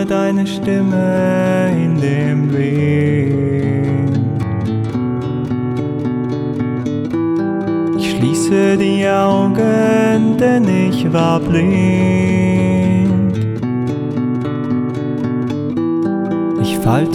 höre deine Stimme in dem Wind. Ich schließe die Augen, denn ich war blind. Ich falte